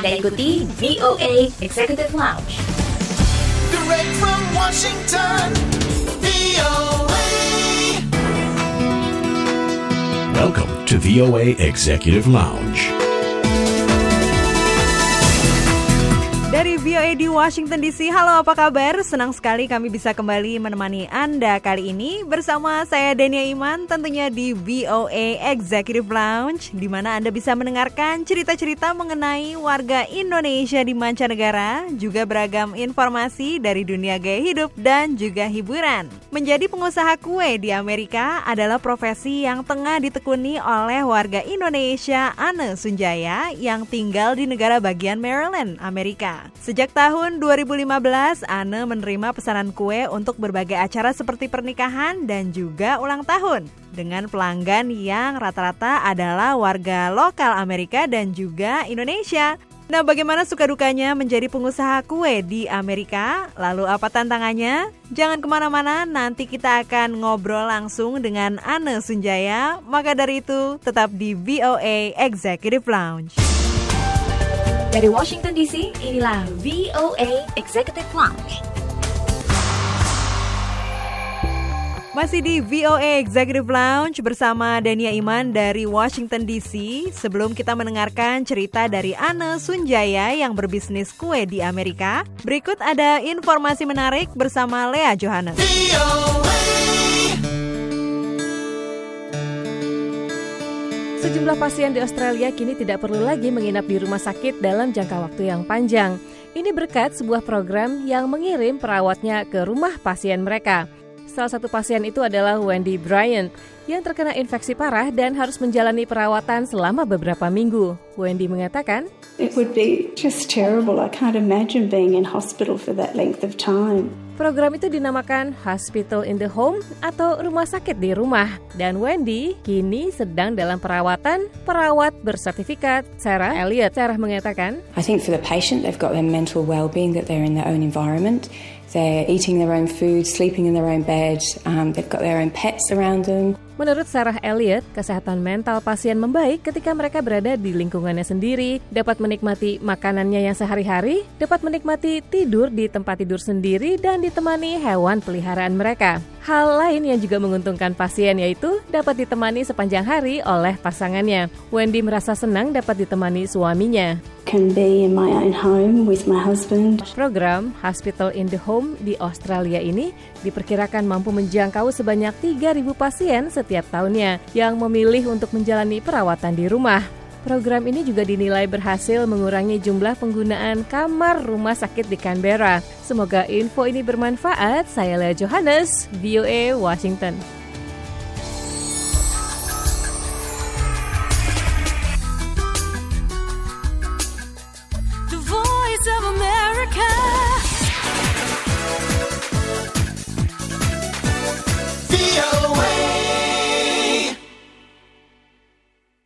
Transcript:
Anda ikuti VOA Executive Lounge. Direct from Washington, VOA. Welcome to VOA Executive Lounge. Dari VOA di Washington DC, halo apa kabar? Senang sekali kami bisa kembali menemani Anda kali ini bersama saya Dania Iman, tentunya di VOA Executive Lounge, di mana Anda bisa mendengarkan cerita-cerita mengenai warga Indonesia di mancanegara, juga beragam informasi dari dunia gaya hidup dan juga hiburan. Menjadi pengusaha kue di Amerika adalah profesi yang tengah ditekuni oleh warga Indonesia Anne Sunjaya yang tinggal di negara bagian Maryland, Amerika. Sejak tahun 2015, Anne menerima pesanan kue untuk berbagai acara seperti pernikahan dan juga ulang tahun. Dengan pelanggan yang rata-rata adalah warga lokal Amerika dan juga Indonesia. Nah, bagaimana suka dukanya menjadi pengusaha kue di Amerika? Lalu apa tantangannya? Jangan kemana-mana, nanti kita akan ngobrol langsung dengan Anne Sunjaya. Maka dari itu, tetap di VOA Executive Lounge. Dari Washington DC, inilah VOA Executive Lounge. Masih di VOA Executive Lounge bersama Dania Iman dari Washington DC. Sebelum kita mendengarkan cerita dari Anne Sunjaya yang berbisnis kue di Amerika, berikut ada informasi menarik bersama Lea Johannes. Sejumlah pasien di Australia kini tidak perlu lagi menginap di rumah sakit dalam jangka waktu yang panjang. Ini berkat sebuah program yang mengirim perawatnya ke rumah pasien mereka. Salah satu pasien itu adalah Wendy Bryant yang terkena infeksi parah dan harus menjalani perawatan selama beberapa minggu. Wendy mengatakan, "It would be just terrible. I can't imagine being in hospital for that length of time." Program itu dinamakan Hospital in the Home atau rumah sakit di rumah. Dan Wendy kini sedang dalam perawatan perawat bersertifikat. Sarah Elliott. Sarah mengatakan, I think for the patient, they've got their mental well-being, that they're in their own environment. They're eating their own food, sleeping in their own bed. They've got their own pets around them. Menurut Sarah Elliott, kesehatan mental pasien membaik ketika mereka berada di lingkungannya sendiri, dapat menikmati makanannya yang sehari-hari, dapat menikmati tidur di tempat tidur sendiri, dan ditemani hewan peliharaan mereka. Hal lain yang juga menguntungkan pasien yaitu dapat ditemani sepanjang hari oleh pasangannya. Wendy merasa senang dapat ditemani suaminya. Can be in my own home with my husband. Program Hospital in the Home di Australia ini diperkirakan mampu menjangkau sebanyak 3.000 pasien setiap tahunnya yang memilih untuk menjalani perawatan di rumah. Program ini juga dinilai berhasil mengurangi jumlah penggunaan kamar rumah sakit di Canberra. Semoga info ini bermanfaat. Saya Lea Johannes, VOA Washington.